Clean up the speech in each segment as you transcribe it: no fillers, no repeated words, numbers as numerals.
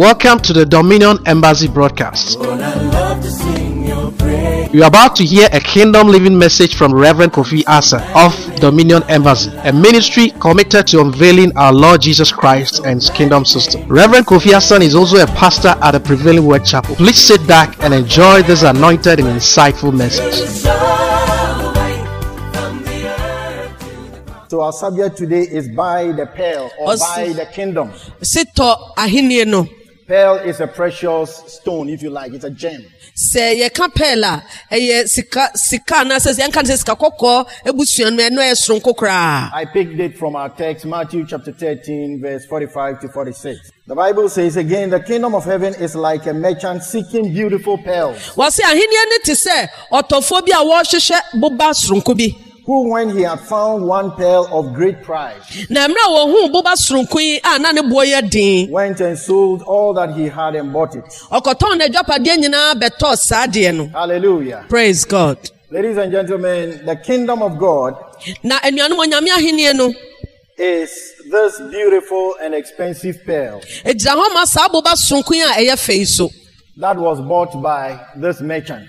Welcome to the Dominion Embassy broadcast. You are about to hear a kingdom living message from Reverend Kofi Asa of Dominion Embassy, a ministry committed to unveiling our Lord Jesus Christ and His kingdom system. Reverend Kofi Asa is also a pastor at the Prevailing Word Chapel. Please sit back and enjoy this anointed and insightful message. So our subject today is by the pearl or by the kingdom. Pearl is a precious stone, if you like. It's a gem. I picked it from our text, Matthew chapter 13, verse 45 to 46. The Bible says again, the kingdom of heaven is like a merchant seeking beautiful pearls, who, when he had found one pearl of great price, went and sold all that he had and bought it. Hallelujah. Praise God. Ladies and gentlemen, the kingdom of God is this beautiful and expensive pearl that was bought by this merchant.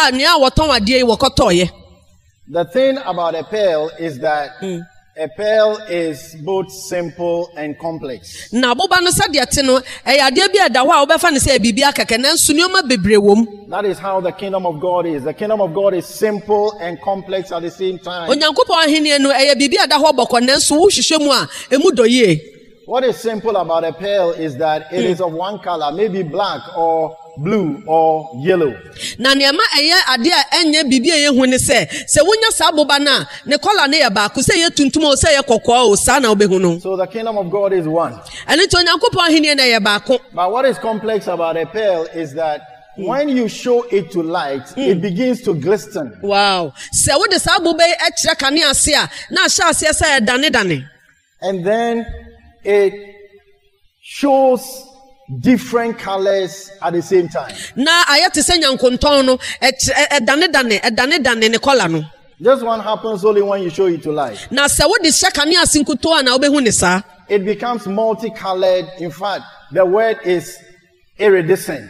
The thing about a pearl is that a pearl is both simple and complex. That is how the kingdom of God is. The kingdom of God is simple and complex at the same time. What is simple about a pearl is that it is of one color, maybe black or blue or yellow. So the kingdom of God is one. But what is complex about a pearl is that when you show it to light, it begins to glisten. Wow. And then it shows different colors at the same time. This one happens only when you show it to light. It becomes multicolored. In fact, the word is iridescent.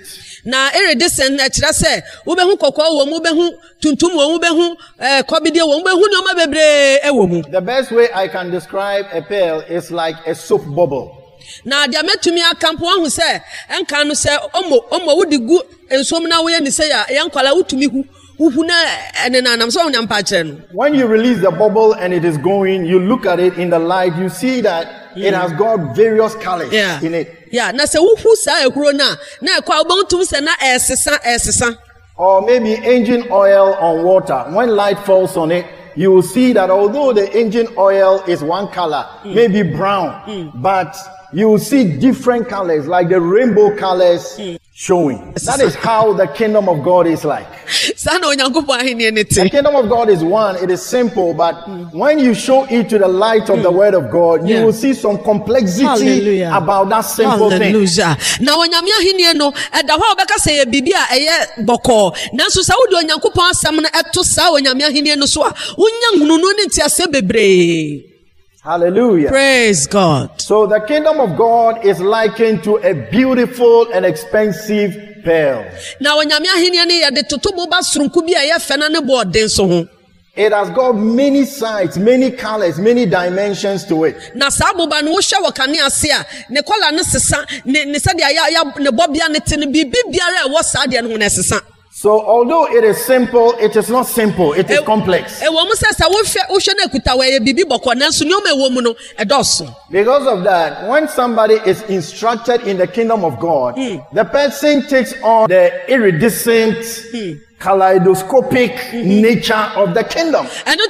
The best way I can describe a pearl is like a soap bubble. So when you release the bubble and it is going, you look at it in the light, you see that it has got various colors in it. Or maybe engine oil on water. When light falls on it, you will see that although the engine oil is one color, maybe brown, but you will see different colors, like the rainbow colors showing. That is how the kingdom of God is like. The kingdom of God is one, it is simple, but when you show it to the light of the word of God, you will see some complexity about that simple thing. Hallelujah. Praise God. So the kingdom of God is likened to a beautiful and expensive pearl. It has got many sides, many colors, many dimensions to it. So although it is simple, it is not simple, it is complex. Because of that, when somebody is instructed in the kingdom of God, the person takes on the iridescent, kaleidoscopic nature of the kingdom.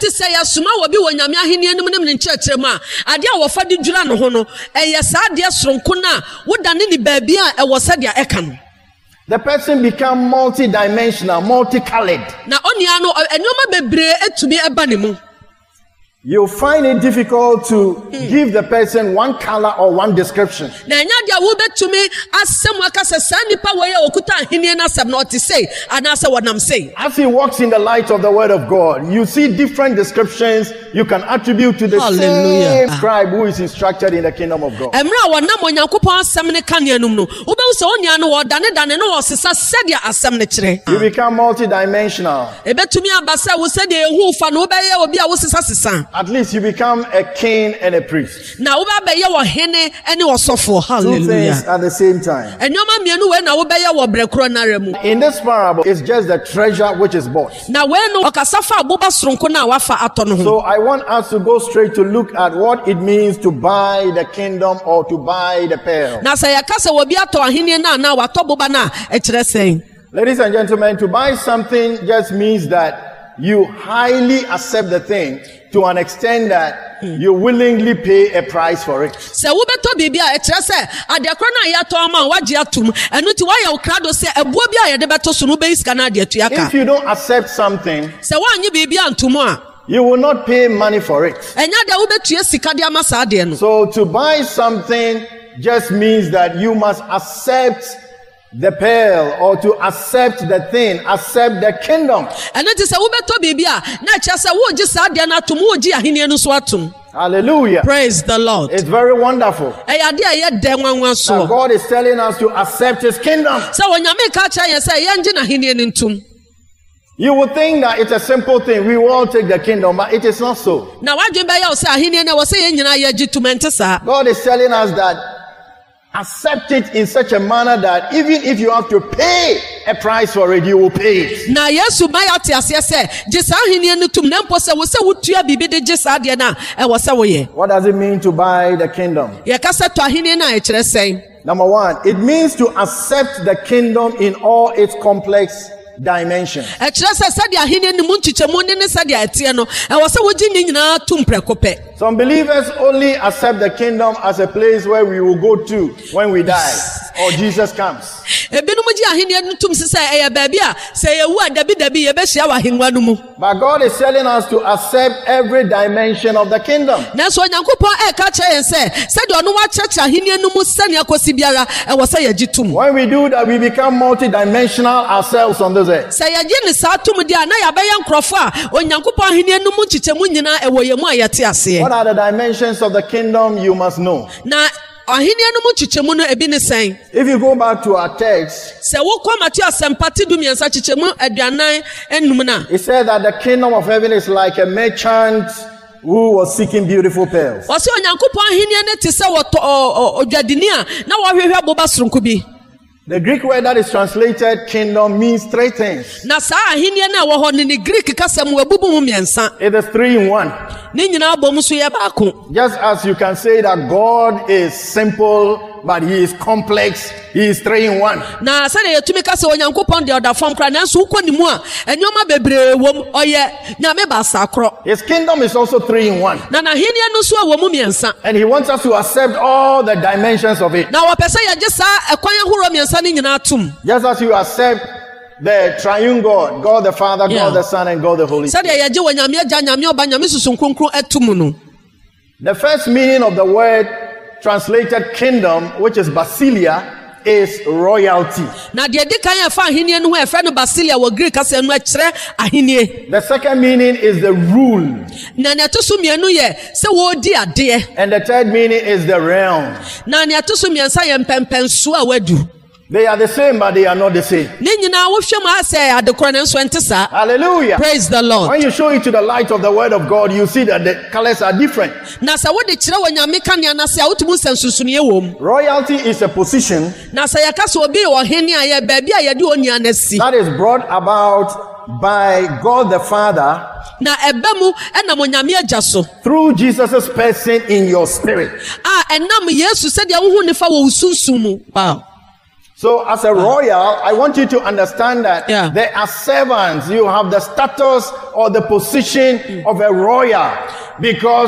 The person becomes multi-dimensional, multicolored. you find it difficult to give the person one color or one description. Na nya dia wo betumi asem aka se sa nipa wo ye okuta ahenie na asem na oti say anasa wonam say. As he walks in the light of the word of God, you see different descriptions you can attribute to the same scribe who is instructed in the kingdom of God. Emra wonam onyankopon asem ne kaneanum no wo be se onia no wo dane no wo sesa sedia asem ne kire. You become multidimensional. Ebetumi abasa wo se de ehu fa no wo be ye obi a wo sesa. At least you become a king and a priest. Na wo be ye wo hene ene wo sofo. Two things at the same time. Enyoma mienu we na wo be ye wo brekro na remu. In this parable, it's just the treasure which is bought. Na we no okasa fa aboba soronko na wafa ato no ho. So I want us to go straight to look at what it means to buy the kingdom or to buy the pearl. Na sa yakasa wo bi ato ahene na wato boba na e kire sen. Ladies and gentlemen, to buy something just means that you highly accept the thing to an extent that you willingly pay a price for it. Se wo beto bibia e kire se adekro na ya to ama waje atum enu ti wa ya ukrado se ebuo bia ya de beto so no be iska na ade atu yaka. If you don't accept something, se wa anyi bibia antumo a you will not pay money for it. enya de wo betu sika de ama sa ade no. So to buy something just means that you must accept the pearl, or to accept the thing, accept the kingdom. And it is a ubeto bibia na chasa wo ji sa de na tum wo ji ahene no so atum. Hallelujah. Praise the Lord. It's very wonderful. Now God is telling us to accept his kingdom. So when you make a change, say you would think that it's a simple thing. We will all take the kingdom, but it is not so. Now God is telling us that accept it in such a manner that even if you have to pay a price for it, you will pay it. Now yes, you buy out yes, what does it mean to buy the kingdom? Number one, it means to accept the kingdom in all its complex dimensions. Some believers only accept the kingdom as a place where we will go to when we die or Jesus comes. But God is telling us to accept every dimension of the kingdom. When we do that, we become multidimensional ourselves on this earth. What are the dimensions of the kingdom you must know? If you go back to our text, it said that the kingdom of heaven is like a merchant who was seeking beautiful pearls. The Greek word that is translated kingdom means three things. It is 3 in 1. Just as you can say that God is simple, but he is complex, he is 3 in 1. His kingdom is also 3 in 1. And he wants us to accept all the dimensions of it. Just as you accept the triune God, God the Father, God the Son, and God the Holy Spirit. The first meaning of the word translated kingdom, which is basilia, is royalty. The second meaning is the rule. And the third meaning is the realm. They are the same, but they are not the same. Hallelujah. Praise the Lord. When you show it to the light of the word of God, you see that the colors are different. Royalty is a position that is brought about by God the Father through Jesus' person in your spirit. Wow. So as a royal, I want you to understand that there are servants. You have the status or the position of a royal because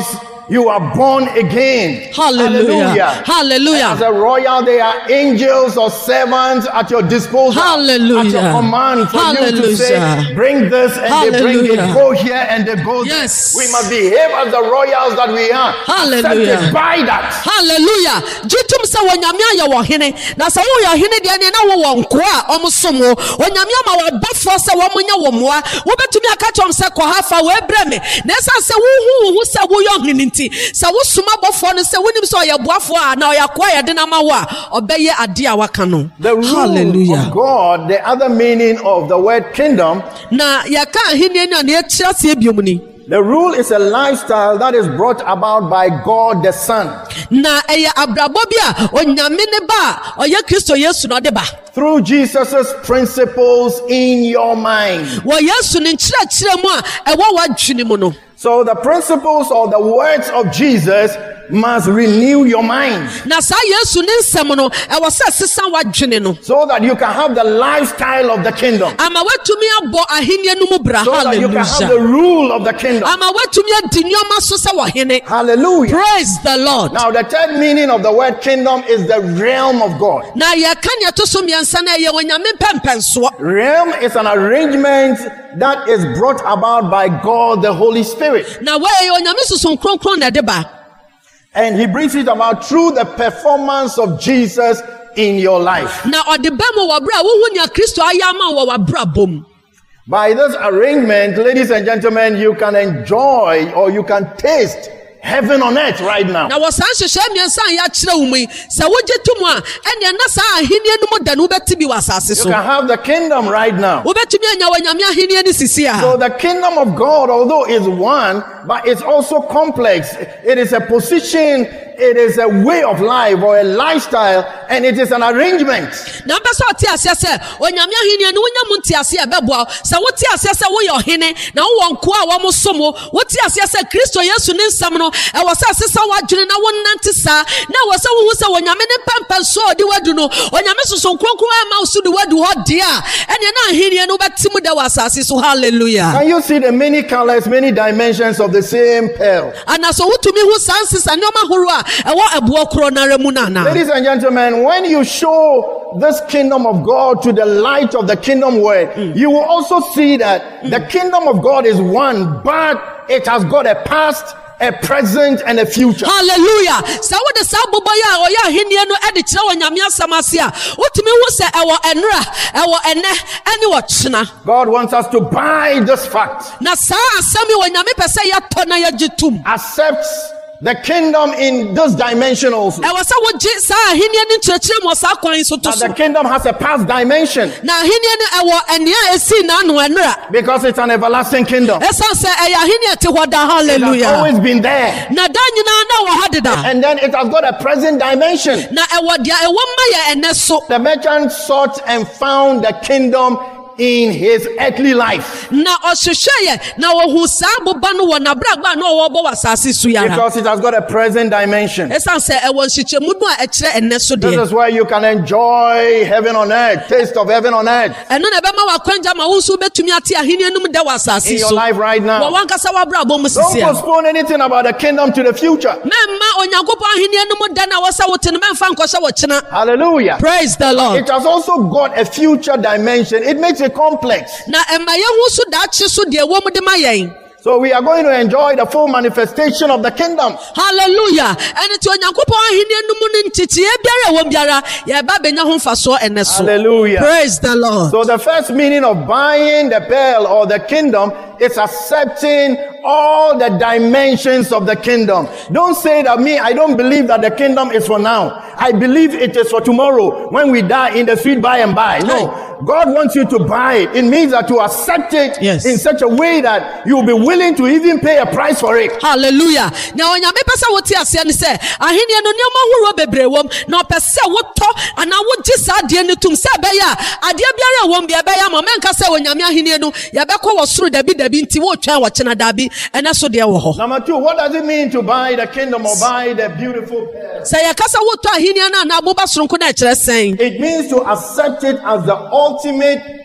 you are born again. Hallelujah. Hallelujah. As a royal, there are angels or servants at your disposal. Hallelujah. At your command for you to say, bring this, and they bring it. Go here, and they go there. Yes. We must behave as the royals that we are. Hallelujah. Accepted by that. Hallelujah. Jitum sa wanyamia ya wahine. Na sa wo ya hine de ne na wo wonkoa omusomo. Wanyamia ma wo bafo se wo munya wo moa. Wo betumi aka chom se kwa hafa wo ebreme. Na sa se wo se wo yo hine nti. Sa wo suma bofo no se wonim so ya boafo a na ya kwa ya de na ma wo a obeye ade a waka no. The rule of God, the other meaning of the word kingdom. Na ya ka hine na na ekira se biom ni. The rule is a lifestyle that is brought about by God the Son. Na eya abrabo bia onyame ne ba oye Kristo Yesu no de ba. Through Jesus' principles in your mind. Wo Yesu ne nkyerɛkyerɛ mu a ɛwɔ wadwene mu no. So the principles or the words of Jesus must renew your mind. Na sa Yesu ne nsɛm no ɛwɔ sɛ sesa wadwene no. So that you can have the lifestyle of the kingdom. Ama watumi abɔ ahenia no mu bra. So that you can have the rule of the kingdom. Ama watumi adi nneɛma so sɛ wɔhene. Hallelujah. Praise the Lord. Now the third meaning of the word kingdom is the realm of God. Na yɛka nea ɛto so mmiɛnsa na ɛyɛ onyame mpɛmpɛnsoɔ. Realm is an arrangement that is brought about by God the Holy Spirit. Na wɔyɛ onyame susu nkronkron na ɛde ba. And he brings it about through the performance of Jesus in your life. Na ɔde ba mu wɔ bra wo hu nea Kristo ayɛ ama wɔ w'abrabɔ. By this arrangement, ladies and gentlemen, you can enjoy or you can taste heaven on earth right now. Na wɔsan hyehyɛ mmiɛnsa ya kyerɛ wo mu yi sɛ wogye to mu a ɛnea na saa ahenni no mu da no wobɛte bi wɔ asase You so. can have the kingdom right now. Wobɛtumi anya wanyame ahenni no sisi So a. the kingdom of God, although is one, but it's also complex. It is a position, it is a way of life or a lifestyle, and it is an arrangement. Na mpɛ sɛ ɔte aseɛ sɛ onyame ahenni no wonya mu nte aseɛ ɛbɛboa sɛ wote aseɛ sɛ woyɛ ɔhene na wowɔ nkoa a wɔmo som wo wote aseɛ sɛ Kristo Yesu ne nsɛm no ɛwɔ sɛ asesa wadwene na wonnante saa na ɛwɔ sɛ wohu sɛ onyame ne pɛmpɛnso a ɔde wadu no onyame soso nkronkron ama wo so de wadu hɔ deɛ a ɛneɛ na ahenni no wobɛte mu da wɔ asase so. Hallelujah. Can you see the many colors, many dimensions of the same pearl? Anaso wotumi hu saa nsesa nneɛma ahorow a ɛwɔ ɛboɔ korɔ nara mu no ana. Ladies and gentlemen, when you show this kingdom of God to the light of the kingdom word, you will also see that the kingdom of God is one, but it has got a past, a present, and a future. Hallelujah. Sa wo de sa bobɔ ya o ya ahenia no e de kyerɛ wo nyame asɛm ase a wotumi hu sɛ ɛwɔ ɛnra ɛwɔ ɛnɛ ɛne wɔ kyena. God wants us to buy this fact. Na saa asɛm yi wɔ nyame pɛ sɛ yɛtɔ na yɛgye tum. Accepts the kingdom in this dimension also. Ɛwɔ sɛ wogye saa ahenia no nkyerɛkyerɛ mu wɔ saa kwan so to That so. the kingdom has a past dimension Na ahenia no ɛwɔ ɛnea esi n'ano ɛnra. because it's an everlasting kingdom. Ɛsan sɛ ɛyɛ ahenia te hɔ da. It has Hallelujah. always been there. Na da nyinaa na wɔ ha deda. And then it has got a present dimension. Na ɛwɔ deɛ ɛwɔ ma yɛ ɛnɛ so. The merchant sought and found the kingdom in his earthly life. Na ɔhwehwɛ yɛ na wɔhu saa boba no wɔ n'abrabɔ a na ɔwɔ bɔ wɔ asase so yara. Because it has got a present dimension. Ɛsan sɛ ɛwɔ nhyehyɛmu no a ɛkyerɛ ɛnɛ so This deɛ. is where you can enjoy heaven on earth, taste of heaven on earth Ɛno na ɛbɛma w'akwanya ma wo nso wobɛtumi ate ahenni no mu da wɔ in asase your so. life right Wɔ now. wankasa w'abrabɔ mu Don't sisi a. postpone anything about the kingdom to the future. Mɛmma Onyankopɔn ahenni no mu da na wɔ sɛ wote no mɛmfa nkɔhyɛ wɔ kyena. Hallelujah. Praise the Lord. It has also got a future dimension. It makes it complex. Na ɛma yɛhu so daakye so deɛ ɛwɔ mu de ma yɛn. So we are going to enjoy the full manifestation of the kingdom. Hallelujah. Ɛno nti Onyankopɔn ahenni no mu no nteteeɛ biara a ɛwɔ biara yɛba bɛnya ho mfasoɔ ɛnɛ so. Hallelujah. Praise the Lord. So the first meaning of buying the pearl or the kingdom is accepting all the dimensions of the kingdom. Don't say that I don't believe that the kingdom is for now. I believe it is for tomorrow when we die in the sweet by and by. No. God wants you to buy it. It means that to accept it Yes. in such a way that you'll be willing to even pay a price for it. Hallelujah. Na onyame pɛ sɛ wote aseɛ ne sɛ ahenni no nneɛma ahorow bebree wɔ m na ɔpɛ sɛ wotɔ anaa wogye saa adeɛ no tom sɛ ɛbɛyɛ a adeɛ biara a ɛwɔ m bi ɛbɛyɛ ama mɛnka sɛ onyame ahenni no yɛbɛkɔ wɔ soro dabi nti wotwɛn wɔ kyena dabi ɛnɛ so deɛ wɔ hɔ. Number two, what does it mean to buy the kingdom or buy the beautiful pearl? Sɛ yɛka sɛ wotɔ ahenni no anaa boba soronko no ɛkyerɛ sɛn. It means to accept it as the ultimate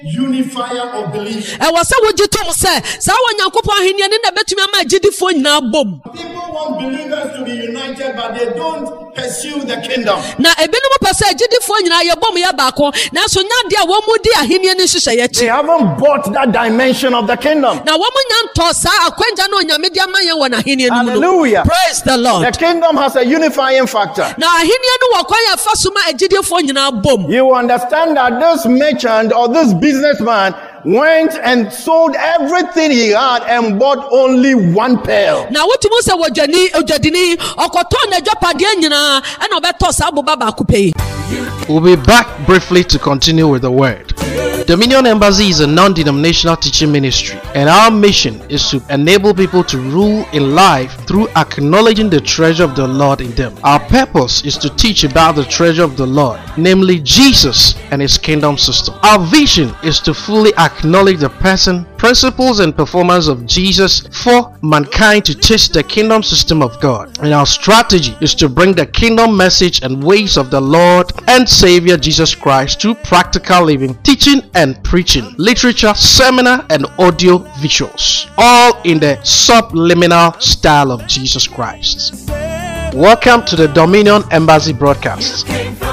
unifier of belief. ɛwɔ sɛ wogye tom sɛ saa wɔ nyankopɔn ahenni ne na bɛtumi ama agyidifoɔ nyinaa bom. People want believers to be united, but they don't pursue the kingdom. Na ebinom pɛ sɛ agyidifoɔ nyinaa yɛbom yɛ baako nanso nya de a wɔn mu di ahenni ne nhyehyɛeɛ They akyi. haven't bought that dimension of the kingdom. Na wɔn mu nya ntɔ saa akwangya no onyame de ama yɛn wɔ n'ahenni no mu no. Hallelujah. Praise the Lord. The kingdom has a unifying factor. Na ahenni no wɔ kwan yɛ fa so ma agyidifoɔ nyinaa bom. You understand that this merchant or this businessman went and sold everything he had and bought only one pearl. Na wotumi sɛ odwadini ɔkɔtɔ n'adwapadeɛ nyinaa ɛna ɔbɛtɔ saa boba baako pɛ yi. We'll be back briefly to continue with the word. Dominion Embassy is a non-denominational teaching ministry, and our mission is to enable people to rule in life through acknowledging the treasure of the Lord in them. Our purpose is to teach about the treasure of the Lord, namely Jesus and His kingdom system. Our vision is to fully acknowledge the person, principles, and performance of Jesus for mankind to taste the kingdom system of God. And our strategy is to bring the kingdom message and ways of the Lord and Savior Jesus Christ to practical living, teaching and preaching, literature, seminar, and audio visuals, all in the subliminal style of Jesus Christ. Welcome to the Dominion Embassy broadcast.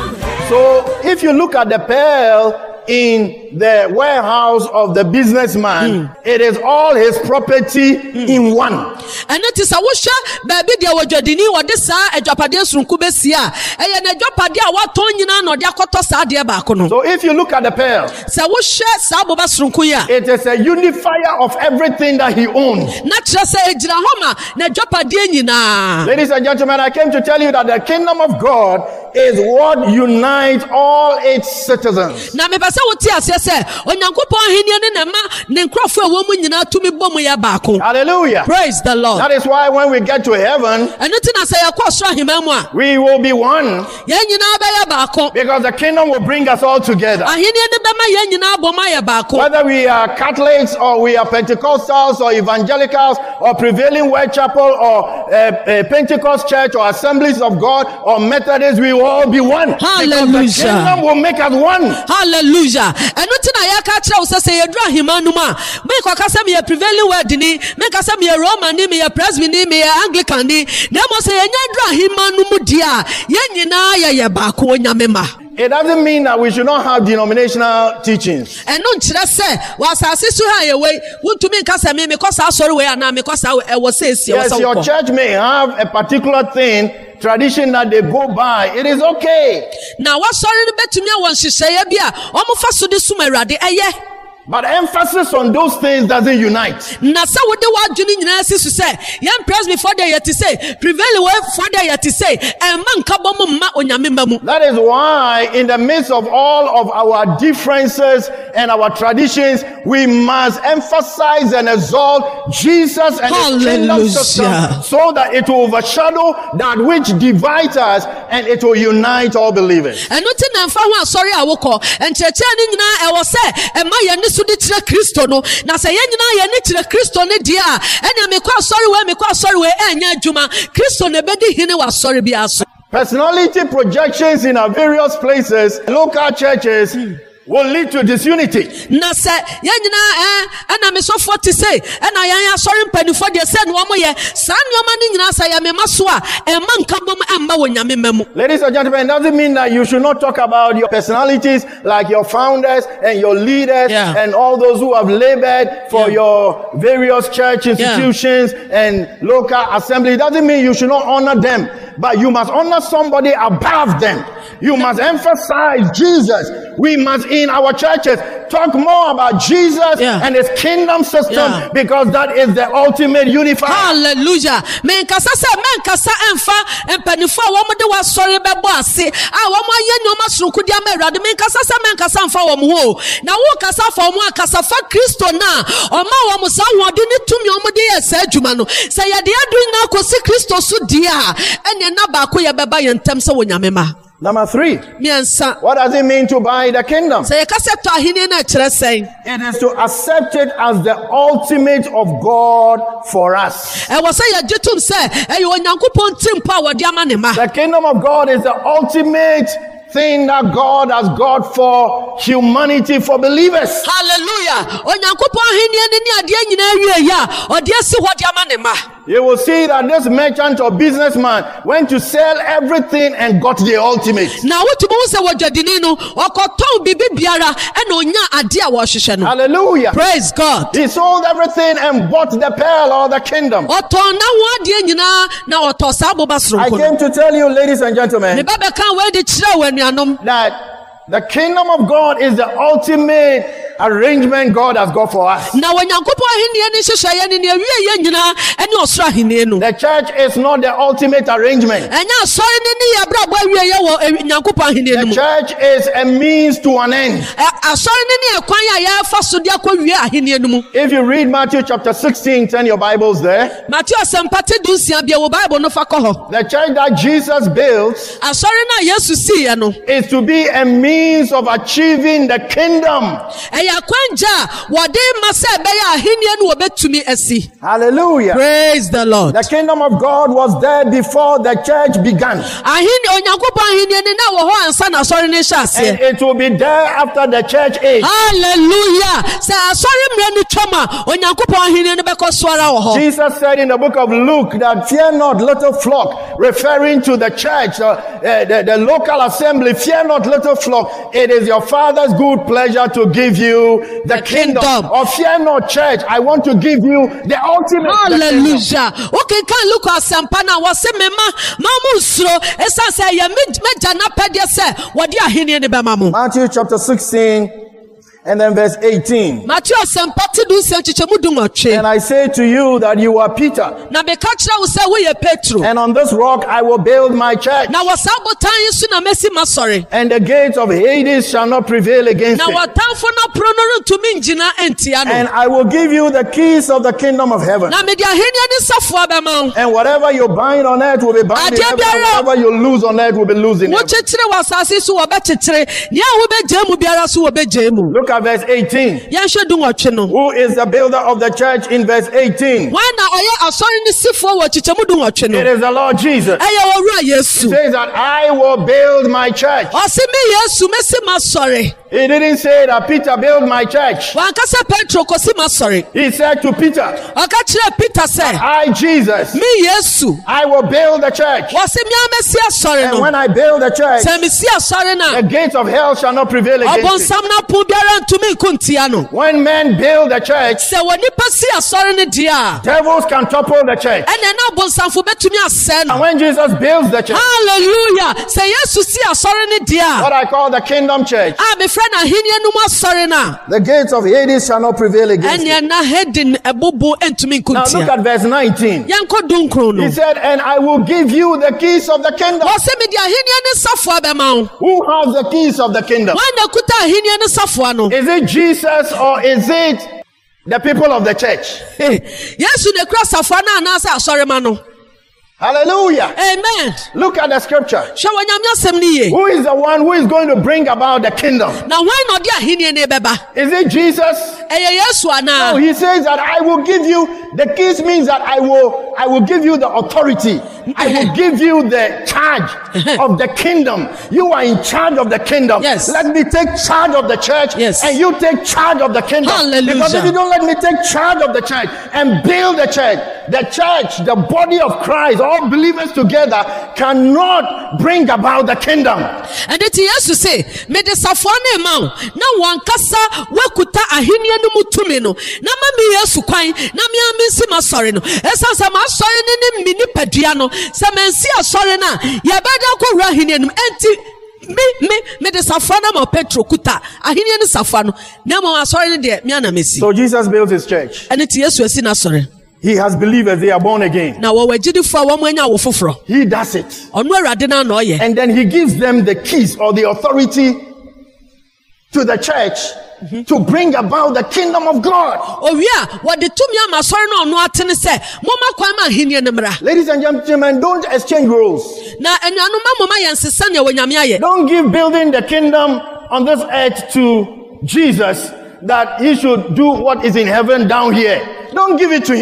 So if you look at the pearl in the warehouse of the businessman, it is all his property in one. ɛno nti sɛ wohwɛ baabi deɛ wɔdwadini wɔde saa adwapadeɛ sononko bɛsi a ɛyɛ n'adwapadeɛ a watɔn nyinaa na ɔde akɔtɔ saa adeɛ baako no. So if you look at the pearl, sɛ wohwɛ saa boba sononko yi a it is a unifier of everything that he owns. na kyerɛ sɛ ɛgyina hɔ ma n'adwapadeɛ nyinaa. Ladies and gentlemen, I came to tell you that the kingdom of God is what unites all its citizens. Na mepɛ sɛ wote aseɛ sɛ onyankopɔn ahenni ne na ma ne nkurɔfoɔ a wɔn mu nyinaa tumi bɔ mu yɛ baako. Hallelujah. Praise the Lord. That is why when we get to heaven, ɛno nti na sɛ yɛkɔ ɔsoro ahemman mu a we will be one, yɛn nyinaa bɛyɛ baako. because the kingdom will bring us all together. Ahenni ne bɛma yɛn nyinaa bɔ mu ayɛ baako. Whether we are Catholics or we are Pentecostals or evangelicals or Prevailing Word Chapel or Pentecost Church or Assemblies of God or Methodists, we will all be one. Hallelujah. Because the kingdom will make us one. Hallelujah. ɛno nti na yɛaka kyerɛ wo sɛ sɛ yɛduru ahemman no mu a mekɔka sɛ meyɛ prevailing word ni meka sɛ meyɛ roman ni meyɛ presby ni meyɛ anglican ni na mmom sɛ yɛnya duru ahemman no mu deɛ a yɛn nyinaa yɛyɛ baako onyame ma. It doesn't mean that we should not have denominational teachings. ɛno nkyerɛ sɛ wɔ asase so ha yɛwei wontumi nka sɛ me mekɔ saa asɔre wei anaa mekɔ saa ɛwɔ sɛ ɛsie wɔ Yes, sɛ your wokɔ. church may have a particular thing, tradition that they go by. It is okay. Na wasɔre no bɛtumi awɔ nhyehyɛeɛ bi a ɔmofa so de som Awurade ɛyɛ. But emphasis on those things doesn't unite. Na sɛ wode w'adwene nyinaa si so sɛ yɛn presby fɔ deɛ yɛte sɛ prevailing word fɔ deɛ yɛte sɛ ɛmma nka bɔ mu mma onyame mma mu. That is why in the midst of all of our differences and our traditions, we must emphasize and exalt Jesus and His kingdom system so that it will overshadow that which divides us and it will unite all believers. ɛno nti na mfa ho asɔre a wokɔ nkyerɛkyerɛ ne nyinaa ɛwɔ sɛ ɛma yɛne so de kyerɛ Kristo no na sɛ yɛn nyinaa yɛne kyerɛ Kristo ne deɛ a ɛnea mekɔ asɔre wei ɛnyɛ adwuma Kristo na ɛbɛdi hene wɔ asɔre biara so. Personality projections in our various places, local churches, will lead to disunity. Na sɛ yɛn nyinaa ɛna mesɔfoɔ te sɛ ɛna yɛn asɔre mpanimfoɔ deɛ sɛ ne wɔn yɛ saa nneɛma no nyinaa sɛ yɛmema so a ɛmma nka bom ɛmma wɔ nyame mma mu. Ladies and gentlemen, it doesn't mean that you should not talk about your personalities like your founders and your leaders and all those who have labored for your various church institutions and local assembly. It doesn't mean you should not honor them, but you must honor somebody above them. You must emphasize Jesus. We must in our churches talk more about Jesus and His kingdom system because that is the ultimate unifier. Hallelujah. Menkasa sɛ menkasa ɛmfa mpanimfoɔ a wɔn de wasɔre bɛbɔ ase a wɔn ayɛ nneɛma sononko di ama Awurade menkasa sɛ menkasa mfa wɔn ho na wo kasa fa wɔn akasa fa Kristo na ɔma wɔn saa ahoɔden ne tumi wɔn de yɛ saa adwuma no sɛ yɛde aduru na akɔsi Kristo so di a ɛne na baako yɛ bɛba yɛn ntam sɛ wɔ nyame ma. Number 3. What does it mean to buy the kingdom? It is to accept it as the ultimate of God for us. The kingdom of God is the ultimate thing that God has got for humanity, for believers. Hallelujah. Onyankopon ahenni ni ade nyina wie ya, ode asi hode ama ne ma. You will see that this merchant or businessman went to sell everything and got the ultimate. Na wotumo se wodwadini no, okoton bibi biara e na onya ade a wo hwehwe no. Hallelujah. Praise God. He sold everything and bought the pearl or the kingdom. Oton na wo ade nyina na oto sa boba I soronko. came to tell you, ladies and Me gentlemen, baba kan we de kire wo anuanom. that the kingdom of God is the ultimate arrangement God has got for us. Na Onyankopon ahenni ni hwehwe ye ni wie ye nyina ene osoro ahenni no. The church is not the ultimate arrangement. Enya asori ni ya bra bo wie ye wo Onyankopon ahenni The no. church is a means to an end. Asori ni ekwan ya ya fa so de akwa wie ahenni no mu. If you read Matthew chapter 16, turn your Bibles there. Matthew asempate dunsia bia wo Bible no fa ko ho. The church that Jesus built Asori na Yesu si ye no. is to be a means of achieving the kingdom. Eya kwanja wode masa be ya ahenni no obetumi asi. Hallelujah. Praise the Lord. The kingdom of God was there before the church began. Ahenni Onyankopon ahenni ni na wo ho ansa na asori ni hye ase. And it will be there after the church age. Hallelujah. Say asori mre ni twama Onyankopon ahenni ni beko soara wo ho. Jesus said in the book of Luke that fear not little flock, referring to the church, the local assembly. Fear not little flock. It is your Father's good pleasure to give you the kingdom. Or fear not church. I want to give you the ultimate. Hallelujah. Okay, can look at Sampana was say mema mamusro esa say ya meja na pede se wodi ahene ne be mamu. Matthew chapter 16 and then verse 18. Matthew asempati du se chichemu du nwotwe. And I say to you that you are Peter, Na be ka kira wo se wo ye Petro. and on this rock I will build my church, Na wasabotan yesu na mesi masori. and the gates of Hades shall not prevail against Na it. watamfo na prono ntumi njina entia And no. I will give you the keys of the kingdom of heaven. Na me di ahene ne safo abema. And whatever you bind on earth will be bound in Ade heaven, biara- and whatever you lose on earth will be loosed in Wo heaven. chichire wasase so wo be chichire. Nia wo be jemu biara so wo be jemu. Look at verse 18. Yenhwe du nwotwe no. Who is the builder of the church in verse 18? When na oye asori ni sifo wo chichemu du nwotwe no. It is the Lord Jesus. Eye owura Yesu. He says that I will build my church. Ose me Yesu mesi masori. He didn't say that Peter built my church. Wankasa Petro kosi masori. He said to Peter, Oka kire Peter say, I, Jesus, me Yesu. I will build the church. Wose me amesi asori And no. when I build the church, Se me si asori na. the gates of hell shall not prevail against it. Obonsam na pu biara ntumi nkuntia no. When men build the church, Se woni pasi asori ne dia. devils can topple the church. Ene na obonsamfo betumi asɛ And no. when Jesus builds the church, Hallelujah. Se Yesu si asori ne dia. what I call the kingdom church, A me friend ahini enu asori na. the gates of Hades shall not prevail against it. Ene na hedin ebobo entumi Now look nkuntia. at verse 19. Yanko dunkro no. He said, and I will give you the keys of the kingdom. Wose me di ahini ene safo abema wo. Who has the keys of the kingdom? When na kuta ahini ene safo no. Is it Jesus or is it the people of the church? Yesu ne kura safo na anasa asori ma no. Hallelujah. Amen. Look at the scripture. Hwe wonyame asem ni ye. Who is the one who is going to bring about the kingdom? Na when no di ahini ene beba. Is it Jesus? Eye Yesu No, ana. he says that I will give you the keys, means that I will give you the authority. I will give you the charge of the kingdom. You are in charge of the kingdom. Yes. Let me take charge of the church, Yes. and you take charge of the kingdom. Hallelujah. Because if you don't let me take charge of the church and build the church, the body of Christ, all believers together cannot bring about the kingdom. And it Yesu say, me de safo na ma wo. Na wankasa wakuta ahini enu mutumi no. Na ma me Yesu kwan, na me amisi masori no. Esa se masori ne mi nipadua no. Se mensi asori na, ye beda ko wura ahini enu. Enti me de safo na ma Petro kuta ahini enu safo no. Na ma asori ne de me ana mesi. So Jesus built his church. And it Yesu esi na asori. He has believers, they are born again. Na wo wagidifo wo anya wo foforo. He does it. Ono Awurade na na oye. And then he gives them the keys or the authority to the church to bring about the kingdom of God. Owia, wo de tumi amasori na ono atene se, moma kwan ma ahini enu mra. Ladies and gentlemen, don't exchange roles. Na anuanuma moma yensesa ne wonyame aye. Don't give building the kingdom on this earth to Jesus, that he should do what is in heaven down here. Don't give it to him.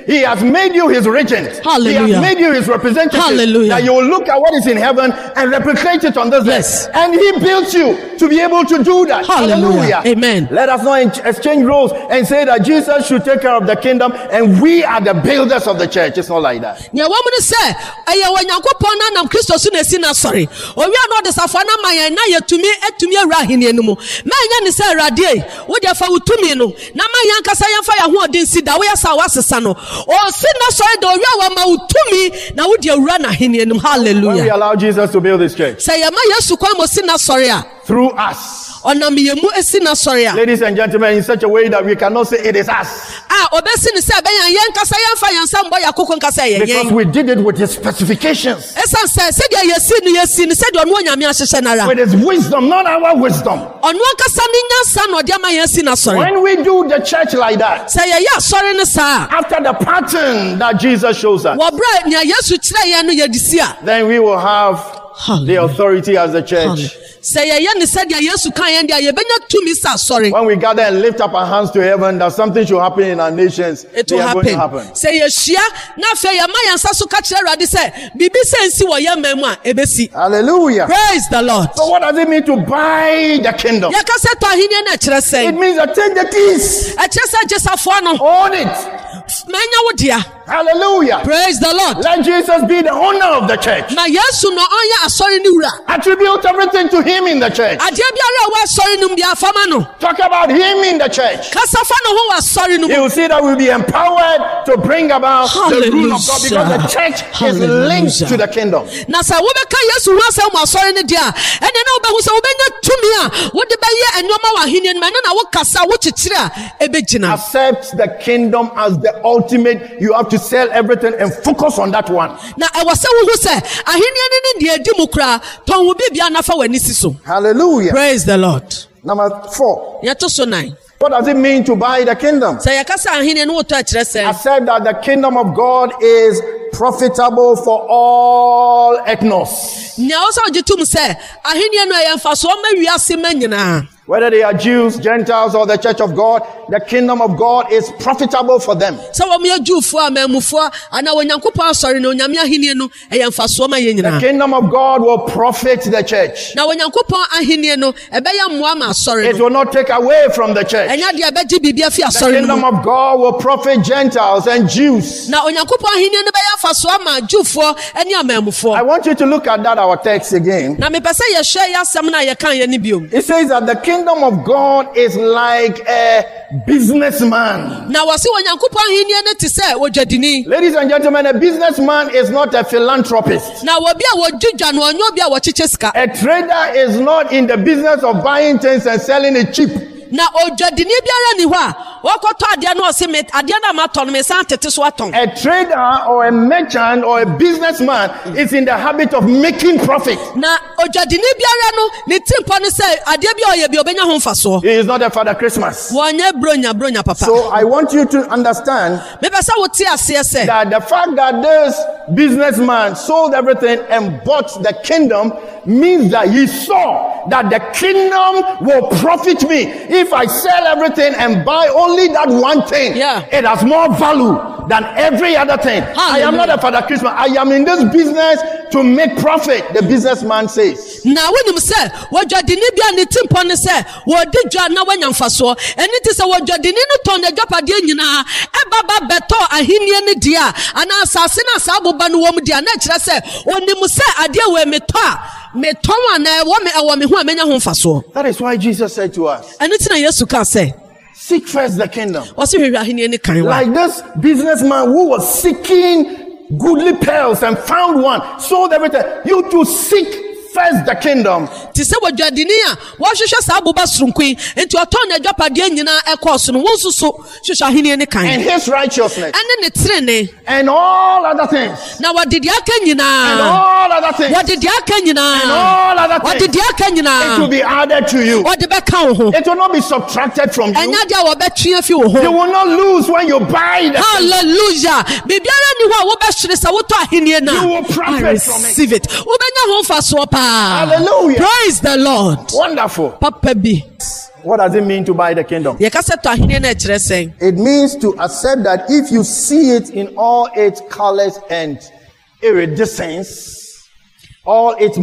He has made you his regent. Hallelujah. He has made you his representative. Hallelujah. That you will look at what is in heaven and replicate it on this Yes. earth. And he built you to be able to do that. Hallelujah. Amen. Let us not exchange roles and say that Jesus should take care of the kingdom and we are the builders of the church. It's not like that. Nya wo mu say eye wo Nyankopon na nam Kristo so na si na sori owia no de safo na mayen na yetumi etumi awura hene enu mu manya ne say Awurade e wo de fa wutumi no na mayen kasa yen fa ya ho odin si da wo ya sa wasesa no o si na sori de owia wo ma wutumi na wo de awura na hene enu. When we Hallelujah. allow Jesus to build this church Say ya ma Yesu kwa mo si na sori a through us, onam yemu esi na sori a ladies and gentlemen, in such a way that we cannot say it is us, obesi ni say be yen kasa yen fa yen sam boy akoko kasa yen because we did it with his specifications, esan say de yesi ni say de onu onyame ahyehyɛ nara with his wisdom, not our wisdom. onu kasa ni nyansa na odi ama yesi na sori. When we do the church like that, Say ya sori ni sa after the pattern that Jesus shows us, wo bra nya Yesu kire yen no yedisi a then we will have the authority as the church. say ya ni say de Yesu kan yen de ye benya tumi sa sori. When we gather and lift up our hands to heaven, that something should happen in our nations. It will happen. Say ya shia na fe ya ma yansa so ka kire Awurade say bibi sensi wo ye mamu a ebesi. Hallelujah. Praise the Lord. So what does it mean to buy the kingdom? Ya ka say to ahine na kire say It means that take the keys, a kire say jesafo no own it. menya wo dia. Hallelujah. Praise the Lord. Let Jesus be the owner of the church. Ma Yesu no onya asori ni wura. Attribute everything to him in the church. Ade biara wa asori no bia fama no. Talk about him in the church. Kasafa no ho asori no. You will see that we'll be empowered to bring about the rule of God, because the church is linked to the kingdom. Na sa wo beka Yesu ho asem asori ne dia ene na wo be hu se wo benya tumi a wo de be ye enoma wa hene no na wo kasa wo kikire a ebegina. Accept the kingdom as the ultimate. You have to sell everything and focus on that one. Na e wo se wo hu se ahene ne de edi mu kra ton wo bibia na fa wani si so. Hallelujah. Praise the Lord. Number 4. Yeto so 9. What does it mean to buy the kingdom? Say yakasa ahene no to akire se. Accept that the kingdom of God is profitable for all ethnos. Nya wo se ogitum se ahene no yemfa so ma wiase ma nyina. Whether they are Jews, Gentiles, or the church of God, the kingdom of God is profitable for them. So wo me Jewfo amamufo ana wonyankopon asori na onyame ahene no yemfa so ma ye The nyina. kingdom of God will profit the church. Na wonyankopon ahene no ebeya mmoa ma asori It no. will not take away from the church. Enya de ebeji bibia fi The asori kingdom no. of God will profit Gentiles and Jews. Na onyankopon ahene no beya fa so ma Jewfo ene amamufo. I want you to look at that, our text again. Na me pese ye hwe ya asem na ye kan ye ni biom. It says that the kingdom of God is like a businessman. Na wasi onyankopon ahene no te se wodwadini. Ladies and gentlemen, a businessman is not a philanthropist. Na wo bia wodwudwa no onyo bia wo chiche sika. A trader is not in the business of buying things and selling it cheap. Na odwadini biara ni ho a wokoto ade na ose me ade na ma ton me san tete so aton. A trader or a merchant or a businessman is in the habit of making profit. Na odwadini biara no ne timpo no se ade bia oye bia obenya ho mfaso. He is not a Father Christmas. Wonye bronya papa. So I want you to understand Me pese wo ti ase se. that the fact that this businessman sold everything and bought the kingdom means that he saw that the kingdom will profit me. If I sell everything and buy only that one thing, Yeah. it has more value than every other thing. I am not a Father Christmas. I am in this business to make profit, the businessman says. Na wonim se wodwadini bia ne timpo ne se wodi dwa na wanya mfaso. Eni ti se wodwadini no ton adwapade nyina e baba beto ahenie ne dia ana asase na asaboba no wom dia na kire se onim se ade we meto a meton ana ewo me ho amenya ho mfaso. That is why Jesus said to us, Eni ti na Yesu ka se seek first the kingdom. wasi hwe ahenie ne kan wa. Like this businessman who was seeking goodly pearls and found one, sold everything. You to seek first the kingdom. Ti se wodwadini a wo hwehwe sa aboba srunkui enti oton adwapade nyina ekọ so no won susu hwehwe ahenie ne kan. And his righteousness. Ene ne trene And all other things. na wadidi aka nyina. And all other things. Wadidi aka And nyina. all other things. Wadidi aka It will nyina. be added to you. Wadi beka wo ho. It will not be subtracted from you. Enya dia wo betwe afi wo You ho. will not lose when you buy the kingdom. Hallelujah. Bibiara ni ho a wo behwere sa wo to ahenie na. You will profit I from it. receive it. Wo benya ho fa so pa. Hallelujah. Praise the Lord. Wonderful. Papa bi. What does it mean to buy the kingdom? yɛka sɛ tɔ ahenni no ɛkyerɛ sɛn It means to accept that if you see it in all its colors and iridescence, all its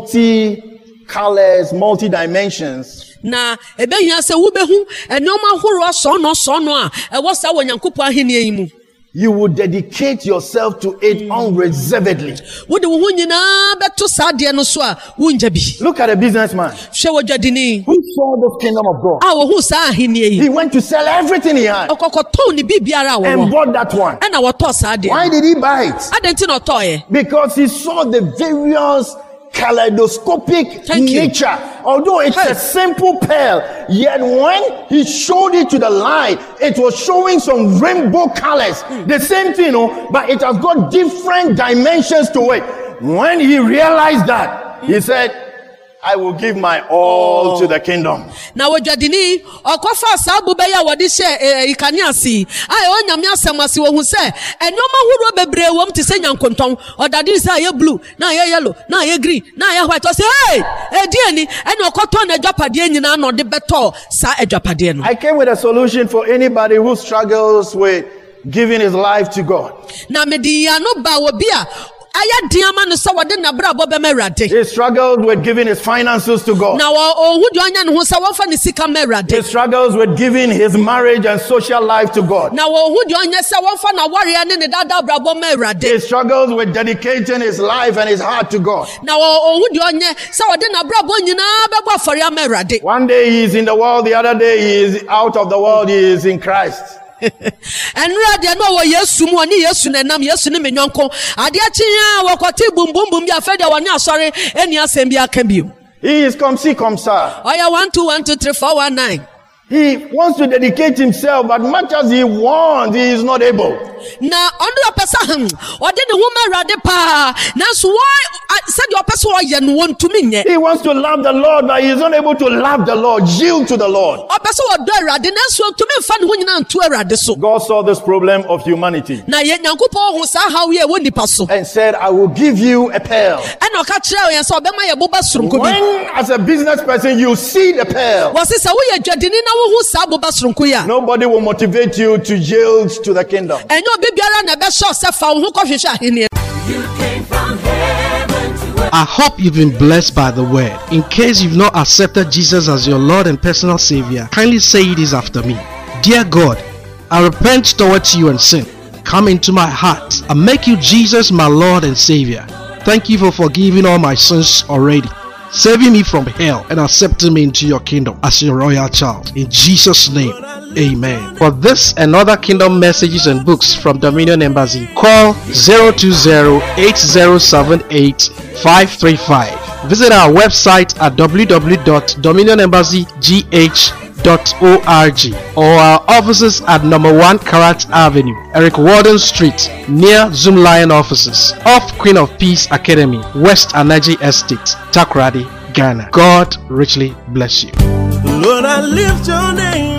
multi-colors, multi-dimensions, na ɛbɛhia sɛ wobɛhu nneɔma ahoroɔ sɔɔnɔ a ɛwɔ saa wɔ nyankopɔn ahenni yi mu you will dedicate yourself to it unreservedly. wode wo ho nyinaa bɛto saa adeɛ no so a wongya bi Look at a businessman hwɛ wɔdwadini who saw the kingdom of God. a wɔhu saa ahenni He yi went to sell everything he had ɔkɔkɔtɔw ne biribiara a and wɔwɔ bought that one. ɛna wɔtɔɔ saa adeɛ Why did he buy it? adɛn nti na ɔtɔɔeɛ Because he saw the various kaleidoscopic Thank you. nature. Although it's Hey. a simple pearl, yet when he showed it to the light, it was showing some rainbow colors. The same thing, but it has got different dimensions to it. When he realized that, he said, I will give my all to the kingdom. na wɔdwadini ɔkɔfa saa bobɛyi a wɔde hyɛ ikane ase yi a ɛwɔ nyame asɛm ase wɔhu sɛ ɛnneɔma ahoroɔ bebree wɔm te sɛ nyankontɔn ɔdade sɛ ayɛ blue na ayɛ yellow na ayɛ green na ayɛ white ɔsɛ hey ɛdi ani ɛne ɔkɔtɔ no adwapadeɛ nyinaa na ɔde bɛtɔ saa adwapadeɛ no I came with a solution for anybody who struggles with giving his life to God. na mede yiano ba wɔ bi a ayɛ den ama no sɛ wɔde n'abrabɔ bɛma Awurade He struggles with giving his finances to God. na ɔhu deɛ ɔnya ne ho sɛ wɔmfa ne sika ma He Awurade struggles with giving his marriage and social life to God. na wɔhu deɛ ɔnyɛ sɛ wɔmfa n'awareɛ ne ne dada abrabɔ ma Awurade He struggles with dedicating his life and his heart to God. na ɔhu deɛ ɔnyɛ sɛ wɔde n'abrabɔ nyinaa bɛbɔ afɔre ama Awurade One day he is in the world, the other day he is out of the world, he is in Christ. ɛnura deɛ no wɔ Yesu mu ɔne Yesu na ɛnam Yesu ne me nyɔnko adeɛ kye a wɔkɔte bumbumbum bi afɛ deɛ wɔne asɔre ɛni asɛm bi aka bio He is come see, come sir. ɔyɛ 1 2 1 2 3 4 1 9 He wants to dedicate himself, but much as he wants, he is not able. na ɔno ɔpɛ sɛ ɔde ne ho ma Awurade paa nanso sɛdeɛ ɔpɛ sɛ ɔyɛ no wɔntumi nyɛ He wants to love the Lord, but he is not able to love the Lord, yield to the Lord. ɔpɛ sɛ wɔdɔ Awurade nanso ɔntumi mfa ne ho nyinaa nto Awurade so God saw this problem of humanity na yɛ Nyankopɔn hu saa haw yi a ɛwɔ nipa so and said, I will give you a pearl. ɛna ɔka kyerɛ yɛn sɛ ɔbɛma yɛ boba soronko bi When, as a business person, you see the pearl, wɔse sɛ woyɛ dwadini na wohu saa boba soronko yi a nobody will motivate you to yield to the kingdom. ɛnyɛ obi biara na ɛbɛhyɛ sɛ fa wo ho kɔhwehwɛ ahenni I hope you've been blessed by the word. In case you've not accepted Jesus as your Lord and personal Savior, kindly say this after me. Dear God, I repent towards you and sin. Come into my heart and make you Jesus my Lord and Savior. Thank you for forgiving all my sins already, saving me from hell and accepting me into your kingdom as your royal child. In Jesus' name, amen. For this and other kingdom messages and books from Dominion Embassy, call 020-8078-535. Visit our website at www.dominionembassygh.org or our offices at number 1 Karat Avenue, Eric Warden Street, near Zoom Lion offices, off Queen of Peace Academy, West Anaji Estate, Takoradi, Ghana. God richly bless you. Lord, I lift your name.